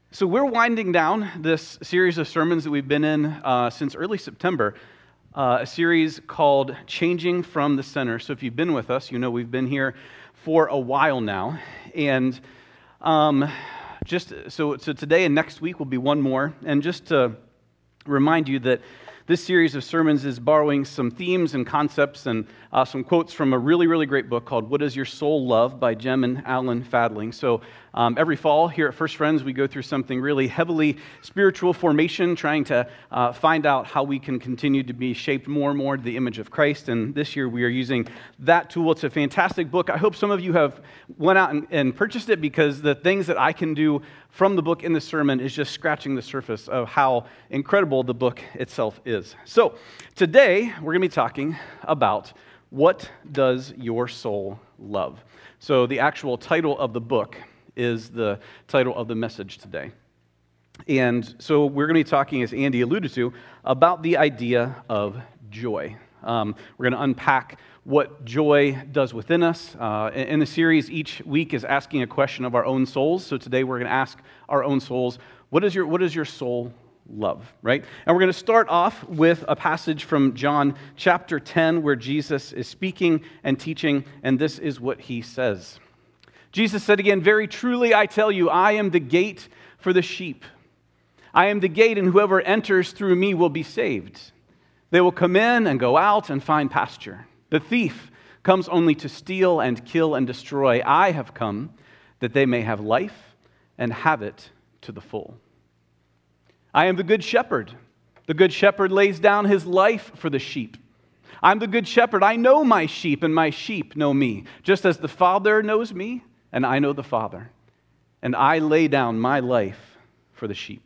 So we're winding down this series of sermons that we've been in since early September, a series called Changing from the Center. So if you've been with us, you know we've been here for a while now. And so today and next week will be one more. And just to remind you that this series of sermons is borrowing some themes and concepts and some quotes from a really, really great book called What Does Your Soul Love by Jem and Alan Fadling. So every fall here at First Friends, we go through something really heavily spiritual formation, trying to find out how we can continue to be shaped more and more to the image of Christ. And this year we are using that tool. It's a fantastic book. I hope some of you have went out and purchased it, because the things that I can do from the book in the sermon is just scratching the surface of how incredible the book itself is. So today we're going to be talking about what does your soul love? So the actual title of the book is the title of the message today. And so we're going to be talking, as Andy alluded to, about the idea of joy. We're going to unpack what joy does within us. In the series, each week is asking a question of our own souls. So today we're going to ask our own souls, what does your soul love, right? And we're going to start off with a passage from John chapter 10 where Jesus is speaking and teaching, and this is what he says. Jesus said again, "Very truly I tell you, I am the gate for the sheep. I am the gate, and whoever enters through me will be saved. They will come in and go out and find pasture. The thief comes only to steal and kill and destroy. I have come that they may have life and have it to the full. I am the good shepherd. The good shepherd lays down his life for the sheep. I'm the good shepherd. I know my sheep, and my sheep know me, just as the Father knows me, and I know the Father. And I lay down my life for the sheep."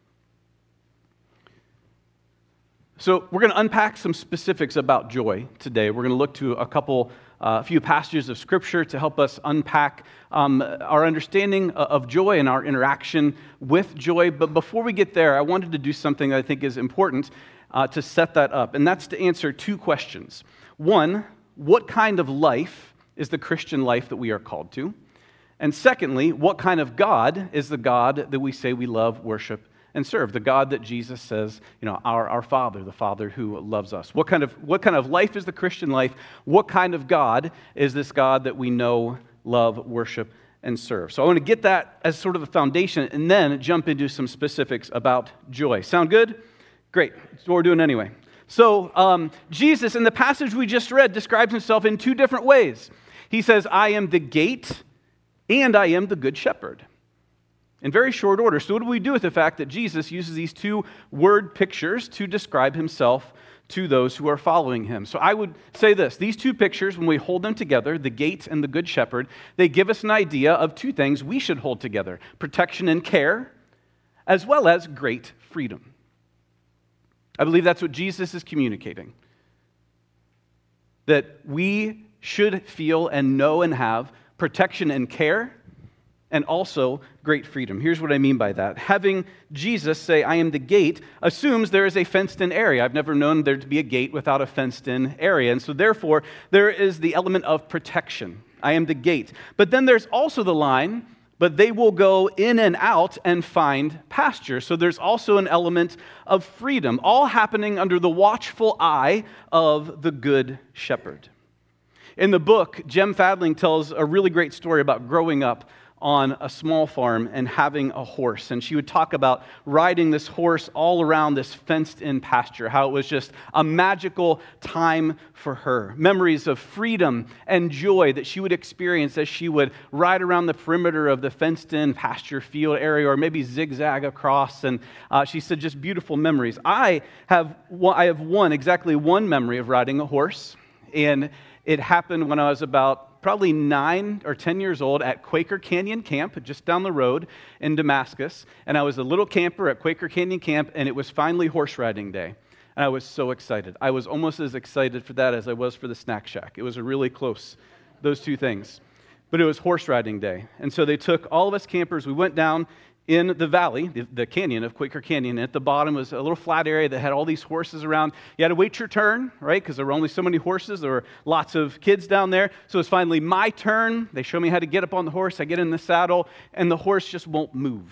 So we're going to unpack some specifics about joy today. We're going to look to a few passages of Scripture to help us unpack our understanding of joy and our interaction with joy. But before we get there, I wanted to do something that I think is important to set that up, and that's to answer two questions. One, what kind of life is the Christian life that we are called to? And secondly, what kind of God is the God that we say we love, worship, and serve? The God that Jesus says, our Father, the Father who loves us. What kind of life is the Christian life? What kind of God is this God that we know, love, worship, and serve? So I want to get that as sort of a foundation and then jump into some specifics about joy. Sound good? Great. That's what we're doing anyway. So Jesus, in the passage we just read, describes himself in two different ways. He says, "I am the gate and I am the good shepherd." In very short order. So what do we do with the fact that Jesus uses these two word pictures to describe himself to those who are following him? So I would say this: these two pictures, when we hold them together, the gate and the good shepherd, they give us an idea of two things we should hold together: protection and care, as well as great freedom. I believe that's what Jesus is communicating. That we should feel and know and have protection and care, and also great freedom. Here's what I mean by that. Having Jesus say, "I am the gate," assumes there is a fenced-in area. I've never known there to be a gate without a fenced-in area. And so therefore, there is the element of protection. I am the gate. But then there's also the line, "But they will go in and out and find pasture." So there's also an element of freedom, all happening under the watchful eye of the good shepherd. In the book, Jem Fadling tells a really great story about growing up on a small farm and having a horse. And she would talk about riding this horse all around this fenced-in pasture, how it was just a magical time for her. Memories of freedom and joy that she would experience as she would ride around the perimeter of the fenced-in pasture field area, or maybe zigzag across. And she said just beautiful memories. I have exactly one memory of riding a horse, and it happened when I was about probably 9 or 10 years old at Quaker Canyon Camp, just down the road in Damascus. And I was a little camper at Quaker Canyon Camp, and it was finally horse riding day. And I was so excited. I was almost as excited for that as I was for the snack shack. It was really close, those two things. But it was horse riding day. And so they took all of us campers. We went down in the valley, the canyon of Quaker Canyon. At the bottom was a little flat area that had all these horses around. You had to wait your turn, right? Because there were only so many horses. There were lots of kids down there. So it's finally my turn. They show me how to get up on the horse. I get in the saddle, and the horse just won't move.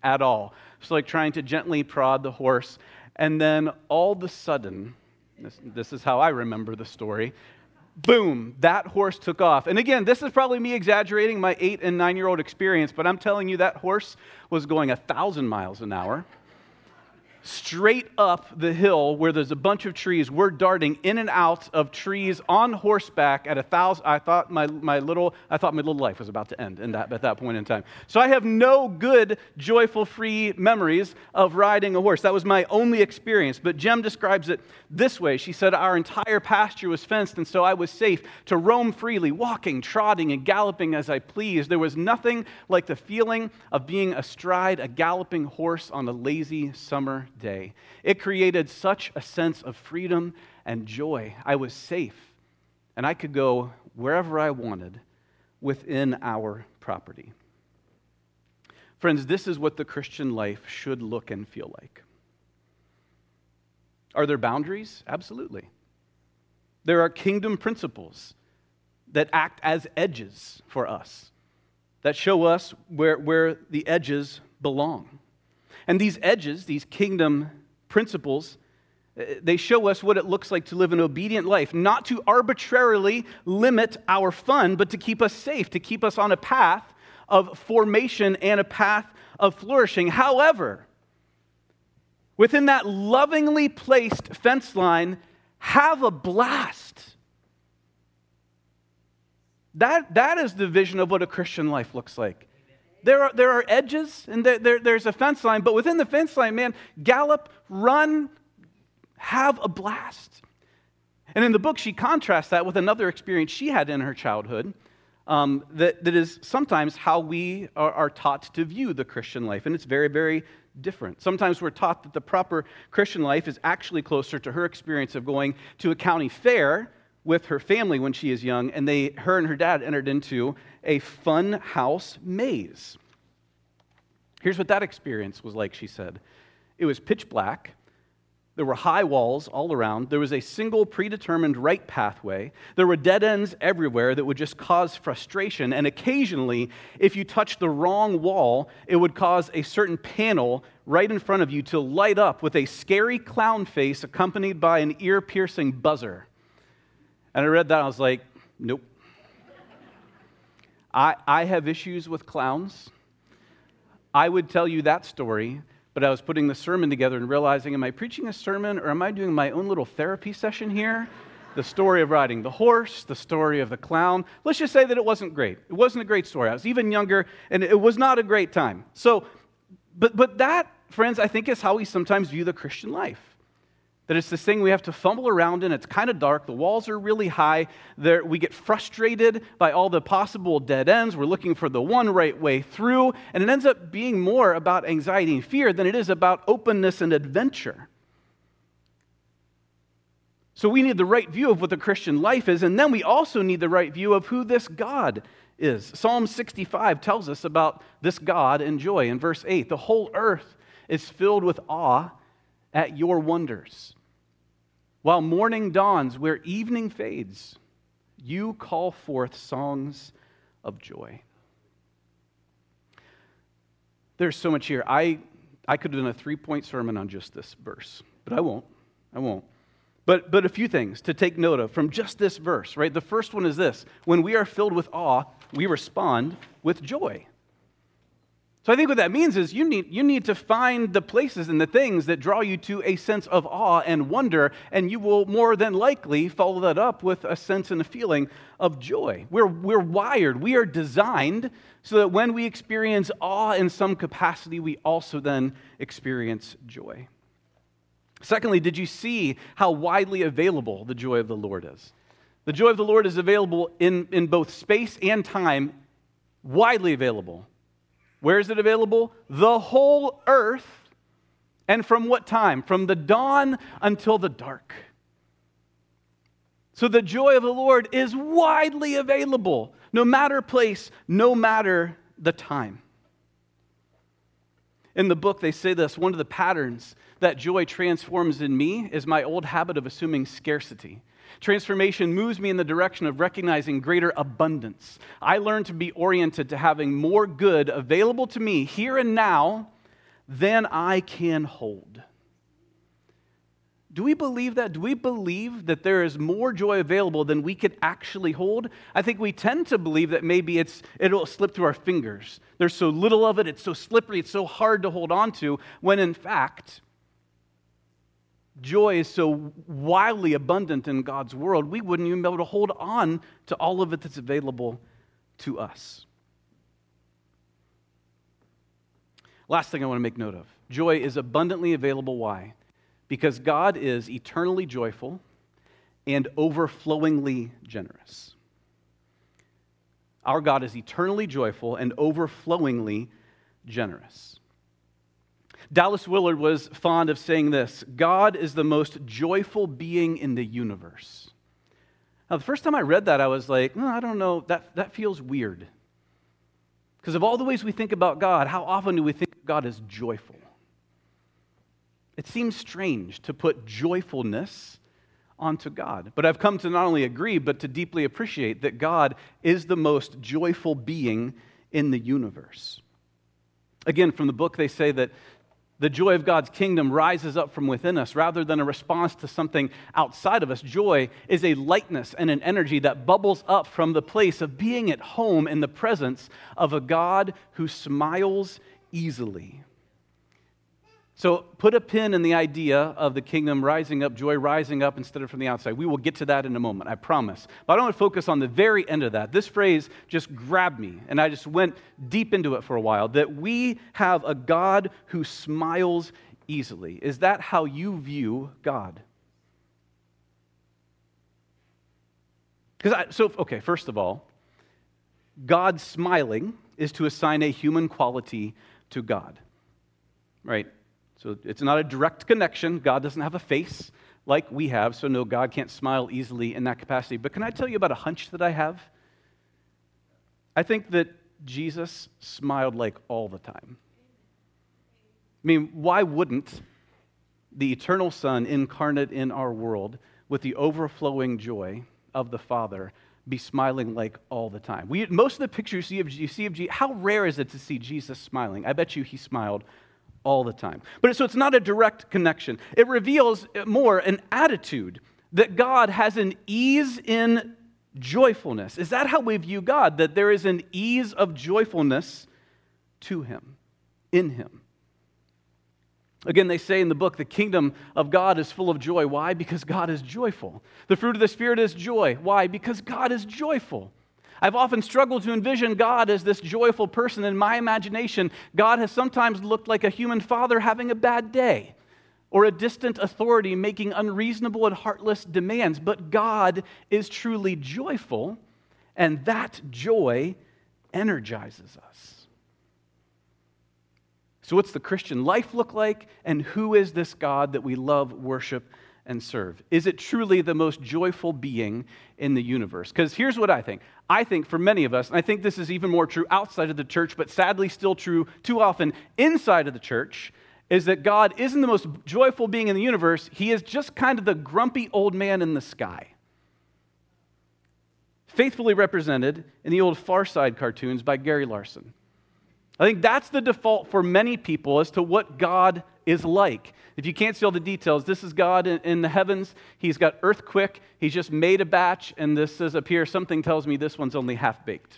at all. So like trying to gently prod the horse. And then all of a sudden, this is how I remember the story, boom, that horse took off. And again, this is probably me exaggerating my 8 and 9-year-old experience, but I'm telling you that horse was going 1,000 miles an hour. Straight up the hill where there's a bunch of trees. We're darting in and out of trees on horseback at 1,000. I thought my little life was about to end at that point in time. So I have no good, joyful, free memories of riding a horse. That was my only experience. But Jem describes it this way. She said, our entire pasture was fenced, and so I was safe to roam freely, walking, trotting, and galloping as I pleased. There was nothing like the feeling of being astride a galloping horse on a lazy summer day. It created such a sense of freedom and joy. I was safe, and I could go wherever I wanted within our property. Friends, this is what the Christian life should look and feel like. Are there boundaries? Absolutely. There are kingdom principles that act as edges for us, that show us where the edges belong. And these edges, these kingdom principles, they show us what it looks like to live an obedient life, not to arbitrarily limit our fun, but to keep us safe, to keep us on a path of formation and a path of flourishing. However, within that lovingly placed fence line, have a blast. That is the vision of what a Christian life looks like. There are edges, and there's a fence line, but within the fence line, man, gallop, run, have a blast. And in the book, she contrasts that with another experience she had in her childhood that is sometimes how we are taught to view the Christian life, and it's very, very different. Sometimes we're taught that the proper Christian life is actually closer to her experience of going to a county fair with her family when she is young, and her and her dad entered into a fun house maze. Here's what that experience was like, she said. It was pitch black. There were high walls all around. There was a single predetermined right pathway. There were dead ends everywhere that would just cause frustration. And occasionally, if you touched the wrong wall, it would cause a certain panel right in front of you to light up with a scary clown face accompanied by an ear-piercing buzzer. And I read that, and I was like, nope. I have issues with clowns. I would tell you that story, but I was putting the sermon together and realizing, am I preaching a sermon or am I doing my own little therapy session here? The story of riding the horse, the story of the clown. Let's just say that it wasn't great. It wasn't a great story. I was even younger, and it was not a great time. So, but that, friends, I think is how we sometimes view the Christian life. That it's this thing we have to fumble around in. It's kind of dark. The walls are really high. We get frustrated by all the possible dead ends. We're looking for the one right way through. And it ends up being more about anxiety and fear than it is about openness and adventure. So we need the right view of what the Christian life is. And then we also need the right view of who this God is. Psalm 65 tells us about this God and joy. In verse 8, the whole earth is filled with awe at your wonders. While morning dawns, where evening fades, you call forth songs of joy. There's so much here. I could have done a 3-point sermon on just this verse, but I won't. But a few things to take note of from just this verse, right? The first one is this. When we are filled with awe, we respond with joy. So I think what that means is you need to find the places and the things that draw you to a sense of awe and wonder, and you will more than likely follow that up with a sense and a feeling of joy. We're wired, we are designed so that when we experience awe in some capacity, we also then experience joy. Secondly, did you see how widely available the joy of the Lord is? The joy of the Lord is available in both space and time, widely available. Where is it available? The whole earth. And from what time? From the dawn until the dark. So the joy of the Lord is widely available, no matter place, no matter the time. In the book, they say this, one of the patterns that joy transforms in me is my old habit of assuming scarcity. Transformation moves me in the direction of recognizing greater abundance. I learn to be oriented to having more good available to me here and now than I can hold. Do we believe that? Do we believe that there is more joy available than we could actually hold? I think we tend to believe that maybe it'll slip through our fingers. There's so little of it, it's so slippery, it's so hard to hold on to, when in fact, joy is so wildly abundant in God's world, we wouldn't even be able to hold on to all of it that's available to us. Last thing I want to make note of. Joy is abundantly available. Why? Because God is eternally joyful and overflowingly generous. Our God is eternally joyful and overflowingly generous. Dallas Willard was fond of saying this: God is the most joyful being in the universe. Now, the first time I read that, I was like, I don't know, that feels weird. Because of all the ways we think about God, how often do we think of God as joyful? It seems strange to put joyfulness onto God. But I've come to not only agree, but to deeply appreciate that God is the most joyful being in the universe. Again, from the book, they say that the joy of God's kingdom rises up from within us rather than a response to something outside of us. Joy is a lightness and an energy that bubbles up from the place of being at home in the presence of a God who smiles easily. So put a pin in the idea of the kingdom rising up, joy rising up instead of from the outside. We will get to that in a moment, I promise. But I don't want to focus on the very end of that. This phrase just grabbed me, and I just went deep into it for a while, that we have a God who smiles easily. Is that how you view God? First of all, God smiling is to assign a human quality to God, right? So it's not a direct connection. God doesn't have a face like we have, so no, God can't smile easily in that capacity. But can I tell you about a hunch that I have? I think that Jesus smiled like all the time. I mean, why wouldn't the eternal Son incarnate in our world with the overflowing joy of the Father be smiling like all the time? Most of the pictures you see of Jesus, how rare is it to see Jesus smiling? I bet you he smiled all the time. So it's not a direct connection. It reveals more an attitude that God has an ease in joyfulness. Is that how we view God? That there is an ease of joyfulness to Him, in Him. Again, they say in the book, the kingdom of God is full of joy. Why? Because God is joyful. The fruit of the Spirit is joy. Why? Because God is joyful. I've often struggled to envision God as this joyful person. In my imagination, God has sometimes looked like a human father having a bad day, or a distant authority making unreasonable and heartless demands. But God is truly joyful, and that joy energizes us. So what's the Christian life look like, and who is this God that we love, worship, and serve? Is it truly the most joyful being in the universe? Because here's what I think. I think for many of us, and I think this is even more true outside of the church, but sadly still true too often inside of the church, is that God isn't the most joyful being in the universe. He is just kind of the grumpy old man in the sky. Faithfully represented in the old Far Side cartoons by Gary Larson. I think that's the default for many people as to what God is like. If you can't see all the details, this is God in the heavens. He's got earthquake. He's just made a batch, and this says up here, something tells me this one's only half-baked.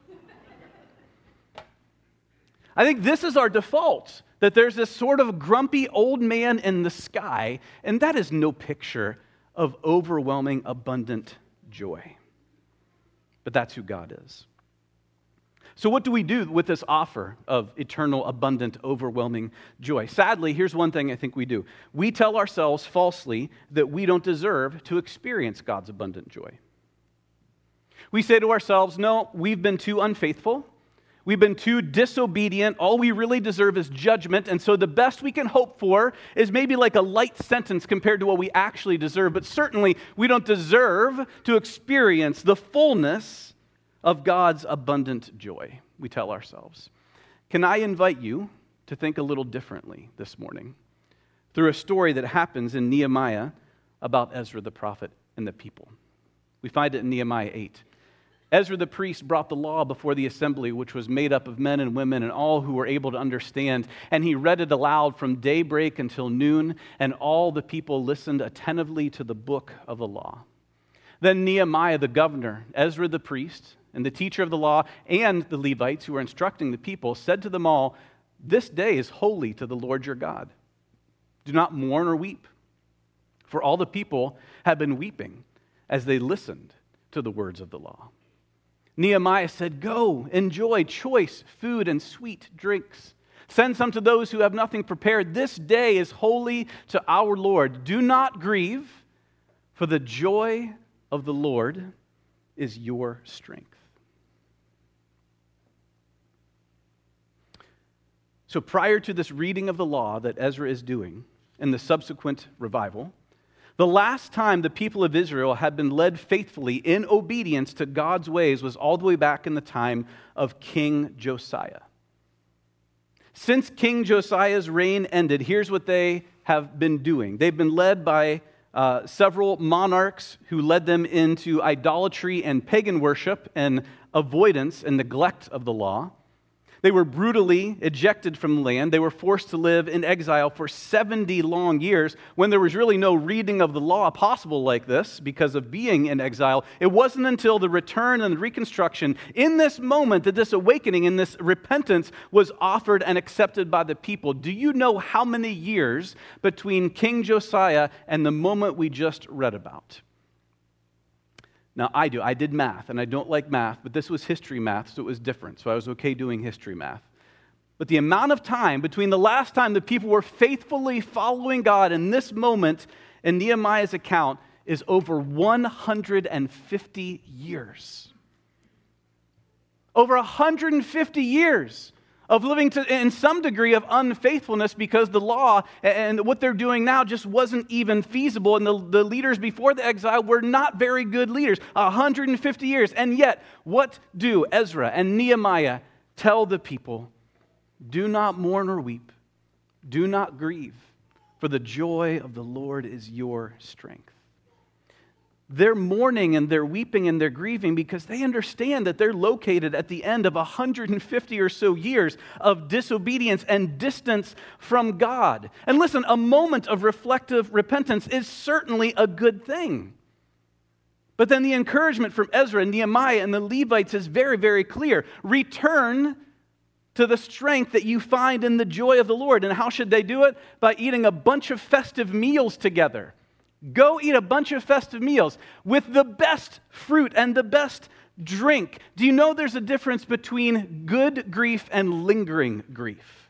I think this is our default, that there's this sort of grumpy old man in the sky, and that is no picture of overwhelming, abundant joy. But that's who God is. So what do we do with this offer of eternal, abundant, overwhelming joy? Sadly, here's one thing I think we do. We tell ourselves falsely that we don't deserve to experience God's abundant joy. We say to ourselves, no, we've been too unfaithful. We've been too disobedient. All we really deserve is judgment. And so the best we can hope for is maybe like a light sentence compared to what we actually deserve. But certainly we don't deserve to experience the fullness of God's abundant joy, we tell ourselves. Can I invite you to think a little differently this morning through a story that happens in Nehemiah about Ezra the prophet and the people? We find it in Nehemiah 8. Ezra the priest brought the law before the assembly, which was made up of men and women and all who were able to understand. And he read it aloud from daybreak until noon, and all the people listened attentively to the book of the law. Then Nehemiah the governor, Ezra the priest, and the teacher of the law, and the Levites who were instructing the people, said to them all, "This day is holy to the Lord your God. Do not mourn or weep." For all the people had been weeping as they listened to the words of the law. Nehemiah said, "Go, enjoy choice food and sweet drinks. Send some to those who have nothing prepared. This day is holy to our Lord. Do not grieve, for the joy of the Lord is your strength." So prior to this reading of the law that Ezra is doing and the subsequent revival, the last time the people of Israel had been led faithfully in obedience to God's ways was all the way back in the time of King Josiah. Since King Josiah's reign ended, here's what they have been doing. They've been led by several monarchs who led them into idolatry and pagan worship and avoidance and neglect of the law. They were brutally ejected from the land. They were forced to live in exile for 70 long years when there was really no reading of the law possible like this because of being in exile. It wasn't until the return and the reconstruction in this moment that this awakening and this repentance was offered and accepted by the people. Do you know how many years between King Josiah and the moment we just read about? Now, I do. I did math, and I don't like math, but this was history math, so it was different. So I was okay doing history math. But the amount of time between the last time the people were faithfully following God and this moment in Nehemiah's account is over 150 years. Over 150 years of living in some degree of unfaithfulness because the law and what they're doing now just wasn't even feasible. And the leaders before the exile were not very good leaders. 150 years. And yet, what do Ezra and Nehemiah tell the people? Do not mourn or weep. Do not grieve, for the joy of the Lord is your strength. They're mourning and they're weeping and they're grieving because they understand that they're located at the end of 150 or so years of disobedience and distance from God. And listen, a moment of reflective repentance is certainly a good thing. But then the encouragement from Ezra and Nehemiah and the Levites is very, very clear. Return to the strength that you find in the joy of the Lord. And how should they do it? By eating a bunch of festive meals together. Go eat a bunch of festive meals with the best fruit and the best drink. Do you know there's a difference between good grief and lingering grief?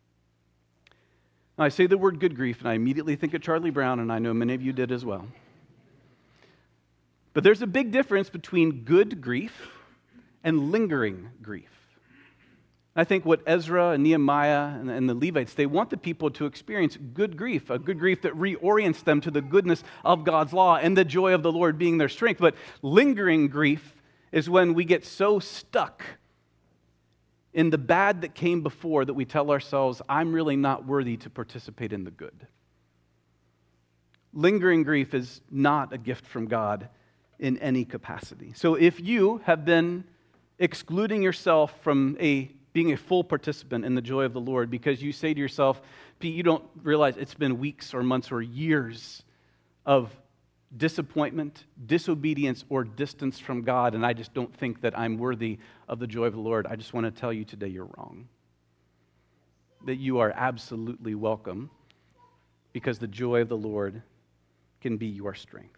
Now, I say the word good grief, and I immediately think of Charlie Brown, and I know many of you did as well. But there's a big difference between good grief and lingering grief. I think what Ezra and Nehemiah and the Levites, they want the people to experience good grief, a good grief that reorients them to the goodness of God's law and the joy of the Lord being their strength. But lingering grief is when we get so stuck in the bad that came before that we tell ourselves, I'm really not worthy to participate in the good. Lingering grief is not a gift from God in any capacity. So if you have been excluding yourself from being a full participant in the joy of the Lord because you say to yourself, Pete, you don't realize it's been weeks or months or years of disappointment, disobedience, or distance from God, and I just don't think that I'm worthy of the joy of the Lord. I just want to tell you today you're wrong. That you are absolutely welcome because the joy of the Lord can be your strength.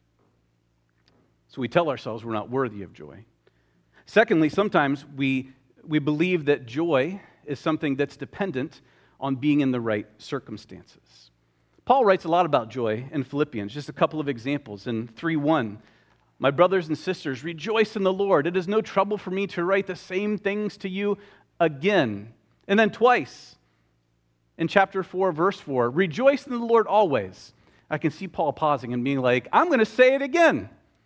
So we tell ourselves we're not worthy of joy. Secondly, sometimes we believe that joy is something that's dependent on being in the right circumstances. Paul writes a lot about joy in Philippians. Just a couple of examples. In 3:1, my brothers and sisters, rejoice in the Lord. It is no trouble for me to write the same things to you again. And then twice in chapter 4, verse 4, rejoice in the Lord always. I can see Paul pausing and being like, I'm going to say it again.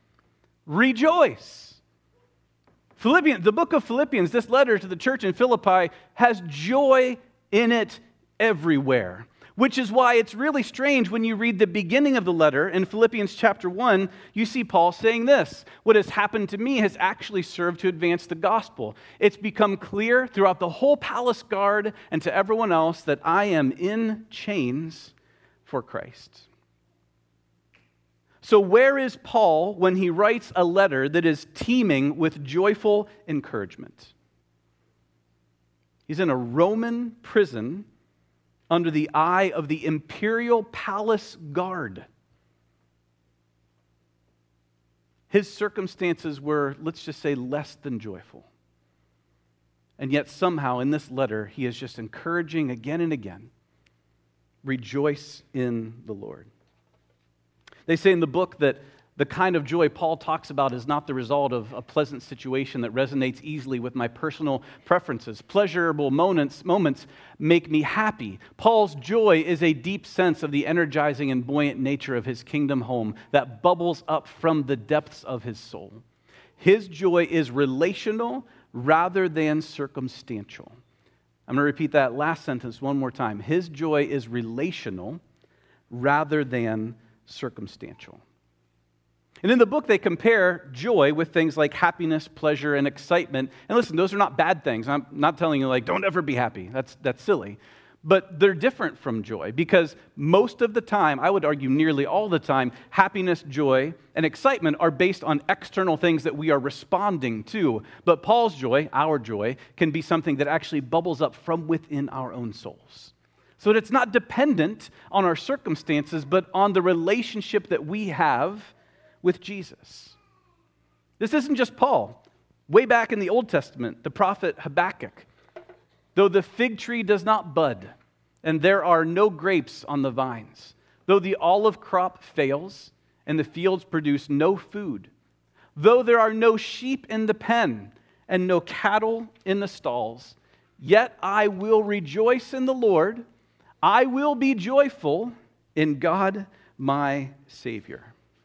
Rejoice. Philippians, the book of Philippians, this letter to the church in Philippi has joy in it everywhere. Which is why it's really strange when you read the beginning of the letter in Philippians chapter 1, you see Paul saying this: what has happened to me has actually served to advance the gospel. It's become clear throughout the whole palace guard and to everyone else that I am in chains for Christ. So where is Paul when he writes a letter that is teeming with joyful encouragement? He's in a Roman prison under the eye of the imperial palace guard. His circumstances were, let's just say, less than joyful. And yet somehow in this letter, he is just encouraging again and again, rejoice in the Lord. They say in the book that the kind of joy Paul talks about is not the result of a pleasant situation that resonates easily with my personal preferences. Pleasurable moments make me happy. Paul's joy is a deep sense of the energizing and buoyant nature of his kingdom home that bubbles up from the depths of his soul. His joy is relational rather than circumstantial. I'm going to repeat that last sentence one more time. His joy is relational rather than circumstantial. And in the book, they compare joy with things like happiness, pleasure, and excitement. And listen, those are not bad things. I'm not telling you, don't ever be happy. That's silly. But they're different from joy because most of the time, I would argue nearly all the time, happiness, joy, and excitement are based on external things that we are responding to. But Paul's joy, our joy, can be something that actually bubbles up from within our own souls. So that it's not dependent on our circumstances, but on the relationship that we have with Jesus. This isn't just Paul. Way back in the Old Testament, the prophet Habakkuk, though the fig tree does not bud, and there are no grapes on the vines, though the olive crop fails, and the fields produce no food, though there are no sheep in the pen, and no cattle in the stalls, yet I will rejoice in the Lord. I will be joyful in God my Savior.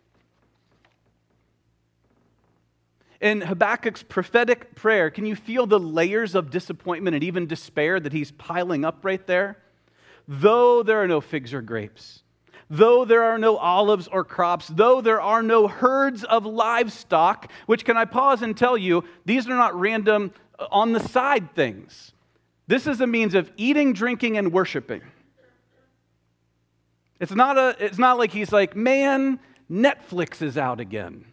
In Habakkuk's prophetic prayer, can you feel the layers of disappointment and even despair that he's piling up right there? Though there are no figs or grapes, though there are no olives or crops, though there are no herds of livestock, which can I pause and tell you, these are not random on the side things. This is a means of eating, drinking, and worshiping. It's not like he's like, man, Netflix is out again.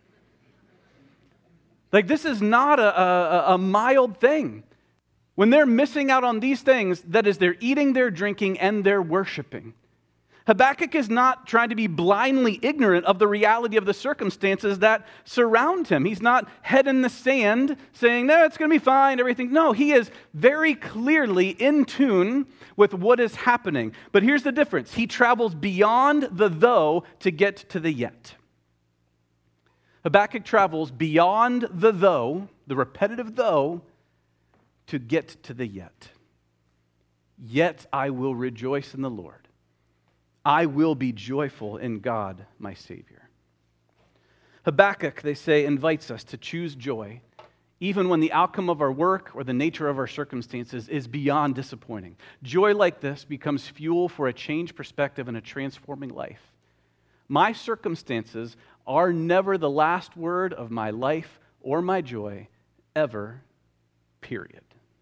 This is not a mild thing. When they're missing out on these things, that is, they're eating, they're drinking, and they're worshiping. Habakkuk is not trying to be blindly ignorant of the reality of the circumstances that surround him. He's not head in the sand saying, no, it's going to be fine, everything. No, he is very clearly in tune with what is happening. But here's the difference. He travels beyond the though to get to the yet. Habakkuk travels beyond the though, the repetitive though, to get to the yet. Yet I will rejoice in the Lord. I will be joyful in God, my Savior. Habakkuk, they say, invites us to choose joy, even when the outcome of our work or the nature of our circumstances is beyond disappointing. Joy like this becomes fuel for a changed perspective and a transforming life. My circumstances are never the last word of my life or my joy, ever, period.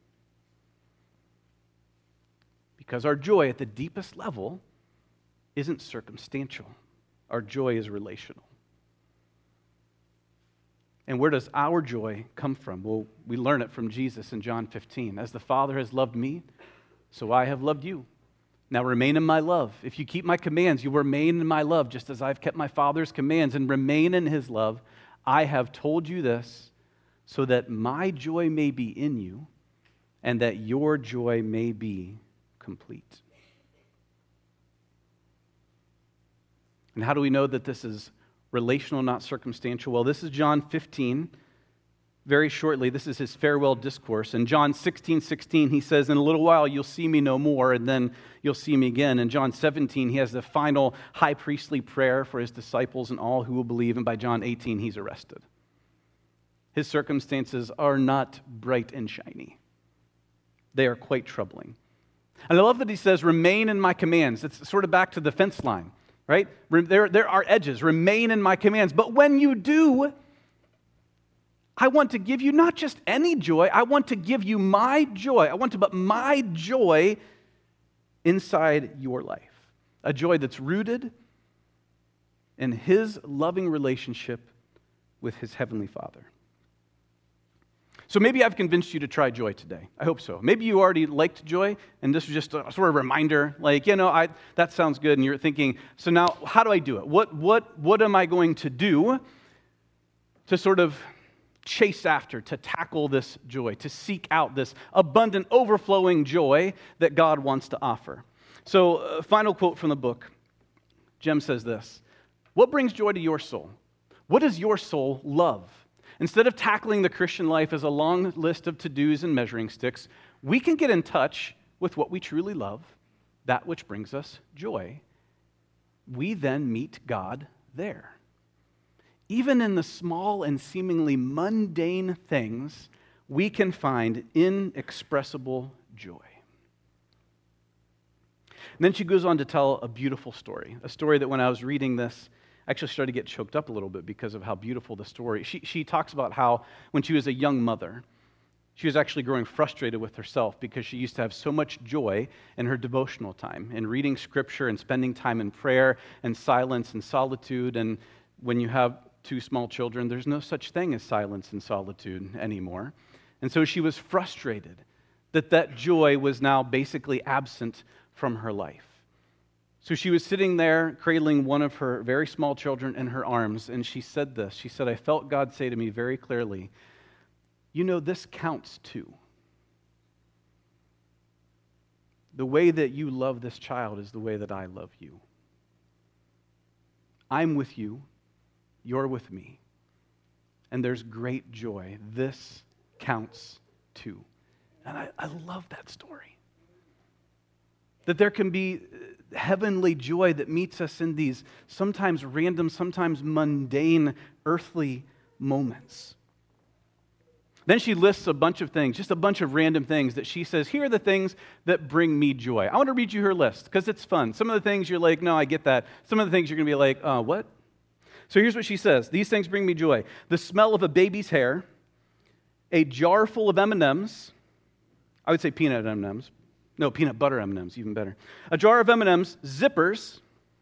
Because our joy at the deepest level isn't circumstantial. Our joy is relational. And where does our joy come from? Well, we learn it from Jesus in John 15. As the Father has loved me, so I have loved you. Now remain in my love. If you keep my commands, you remain in my love, just as I've kept my Father's commands and remain in his love. I have told you this so that my joy may be in you and that your joy may be complete. And how do we know that this is relational, not circumstantial? Well, this is John 15. Very shortly, this is his farewell discourse. In John 16:16, he says, in a little while you'll see me no more, and then you'll see me again. In John 17, he has the final high priestly prayer for his disciples and all who will believe. And by John 18, he's arrested. His circumstances are not bright and shiny. They are quite troubling. And I love that he says, remain in my commands. It's sort of back to the fence line, right? There are edges. Remain in my commands. But when you do, I want to give you not just any joy, I want to give you my joy. I want to put my joy inside your life. A joy that's rooted in his loving relationship with his heavenly Father. So maybe I've convinced you to try joy today. I hope so. Maybe you already liked joy, and this was just a sort of reminder, like, that sounds good, and you're thinking, so now how do I do it? What am I going to do to sort of chase after, to tackle this joy, to seek out this abundant, overflowing joy that God wants to offer? So, final quote from the book. Jem says this: what brings joy to your soul? What does your soul love? Instead of tackling the Christian life as a long list of to-dos and measuring sticks, we can get in touch with what we truly love, that which brings us joy. We then meet God there. Even in the small and seemingly mundane things, we can find inexpressible joy. And then she goes on to tell a beautiful story, a story that when I was reading this, I actually started to get choked up a little bit because of how beautiful the story. She talks about how when she was a young mother, she was actually growing frustrated with herself because she used to have so much joy in her devotional time, in reading scripture and spending time in prayer and silence and solitude. And when you have 2 small children, there's no such thing as silence and solitude anymore. And so she was frustrated that joy was now basically absent from her life. So she was sitting there cradling one of her very small children in her arms, and she said this. She said, I felt God say to me very clearly, this counts too. The way that you love this child is the way that I love you. I'm with you, you're with me, and there's great joy. This counts too. And I love that story. That there can be heavenly joy that meets us in these sometimes random, sometimes mundane, earthly moments. Then she lists a bunch of things, just a bunch of random things that she says, here are the things that bring me joy. I want to read you her list because it's fun. Some of the things you're like, no, I get that. Some of the things you're going to be like, what? So here's what she says. These things bring me joy. The smell of a baby's hair, a jar full of M&Ms. I would say peanut M&Ms. No, peanut butter M&Ms, even better. A jar of M&Ms, zippers,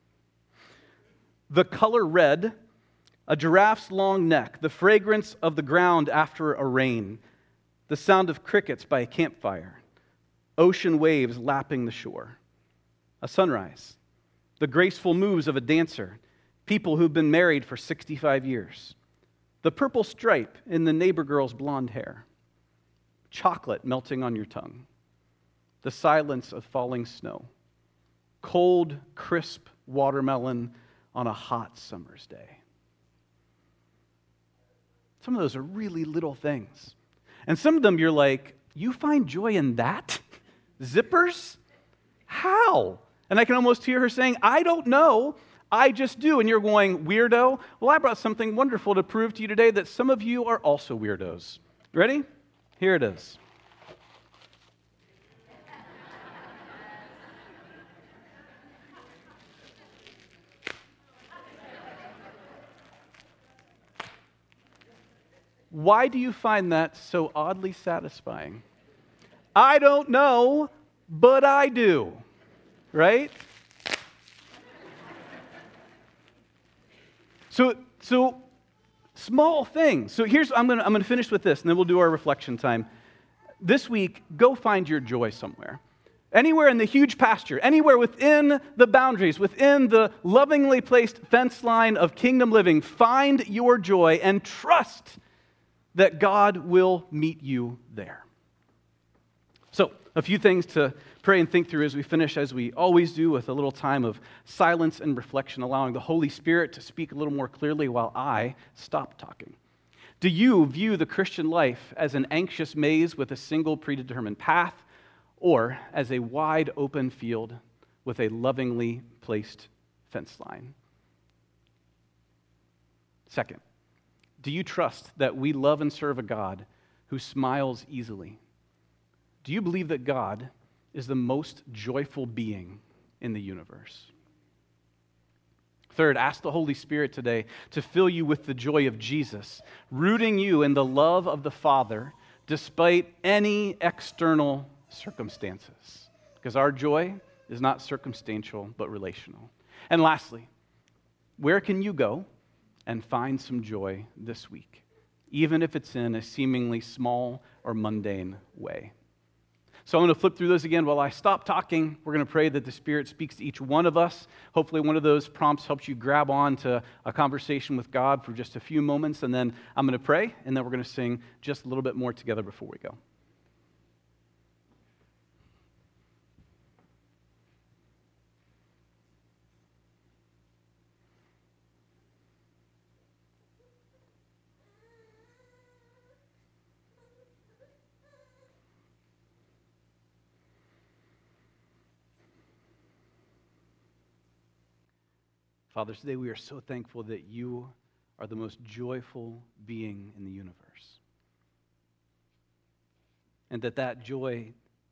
the color red, a giraffe's long neck, the fragrance of the ground after a rain, the sound of crickets by a campfire, ocean waves lapping the shore, a sunrise, the graceful moves of a dancer, people who've been married for 65 years, the purple stripe in the neighbor girl's blonde hair, chocolate melting on your tongue, the silence of falling snow, cold, crisp watermelon on a hot summer's day. Some of those are really little things. And some of them you're like, you find joy in that? Zippers? How? And I can almost hear her saying, I don't know, I just do. And you're going, weirdo? Well, I brought something wonderful to prove to you today that some of you are also weirdos. Ready? Here it is. Why do you find that so oddly satisfying? I don't know, but I do, right? So small things. So I'm going to finish with this, and then we'll do our reflection time. This week, go find your joy somewhere. Anywhere in the huge pasture, anywhere within the boundaries, within the lovingly placed fence line of kingdom living, find your joy and trust that God will meet you there. So, a few things to pray and think through as we finish, as we always do, with a little time of silence and reflection, allowing the Holy Spirit to speak a little more clearly while I stop talking. Do you view the Christian life as an anxious maze with a single predetermined path, or as a wide open field with a lovingly placed fence line? Second, do you trust that we love and serve a God who smiles easily? Do you believe that God is the most joyful being in the universe. Third, ask the Holy Spirit today to fill you with the joy of Jesus, rooting you in the love of the Father despite any external circumstances. Because our joy is not circumstantial, but relational. And lastly, where can you go and find some joy this week, even if it's in a seemingly small or mundane way? So I'm going to flip through those again while I stop talking. We're going to pray that the Spirit speaks to each one of us. Hopefully one of those prompts helps you grab on to a conversation with God for just a few moments, and then I'm going to pray, and then we're going to sing just a little bit more together before we go. Father, today we are so thankful that you are the most joyful being in the universe. And that joy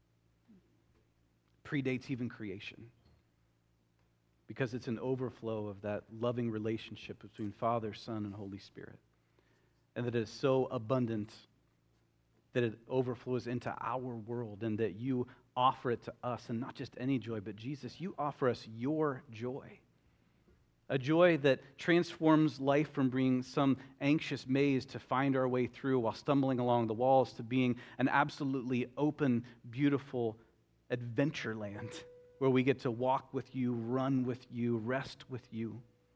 predates even creation, because it's an overflow of that loving relationship between Father, Son, and Holy Spirit. And that it is so abundant that it overflows into our world, and that you offer it to us, and not just any joy, but Jesus, you offer us your joy. A joy that transforms life from being some anxious maze to find our way through while stumbling along the walls to being an absolutely open, beautiful adventure land where we get to walk with you, run with you, rest with you.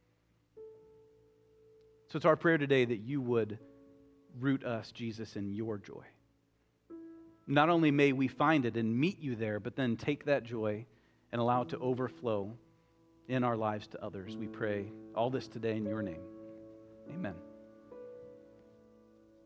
So it's our prayer today that you would root us, Jesus, in your joy. Not only may we find it and meet you there, but then take that joy and allow it to overflow in our lives to others. We pray all this today in your name. Amen.